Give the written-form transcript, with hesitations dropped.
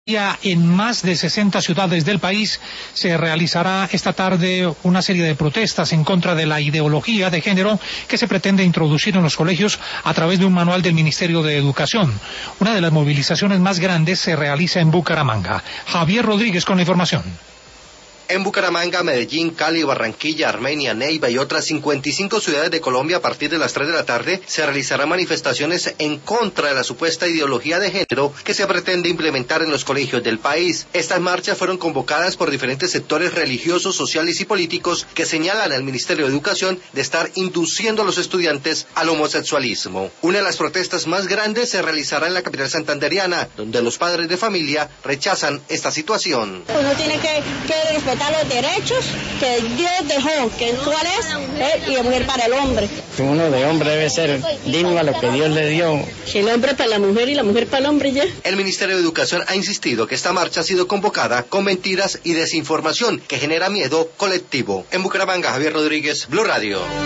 En más de 60 ciudades del país se realizará esta tarde una serie de protestas en contra de la ideología de género que se pretende introducir en los colegios a través de un manual del Ministerio de Educación. Una de las movilizaciones más grandes se realiza en Bucaramanga. Javier Rodríguez con la información. En Bucaramanga, Medellín, Cali, Barranquilla, Armenia, Neiva y otras 55 ciudades de Colombia a partir de las 3 de la tarde se realizarán manifestaciones en contra de la supuesta ideología de género que se pretende implementar en los colegios del país. Estas marchas fueron convocadas por diferentes sectores religiosos, sociales y políticos que señalan al Ministerio de Educación de estar induciendo a los estudiantes al homosexualismo. Una de las protestas más grandes se realizará en la capital santandereana, donde los padres de familia rechazan esta situación. Uno tiene que respetar los derechos que Dios dejó, que cuál es, y la mujer para el hombre. Uno de hombre debe ser digno a lo que Dios le dio. El hombre para la mujer y la mujer para el hombre ya. El Ministerio de Educación ha insistido que esta marcha ha sido convocada con mentiras y desinformación que genera miedo colectivo. En Bucaramanga, Javier Rodríguez, Blue Radio.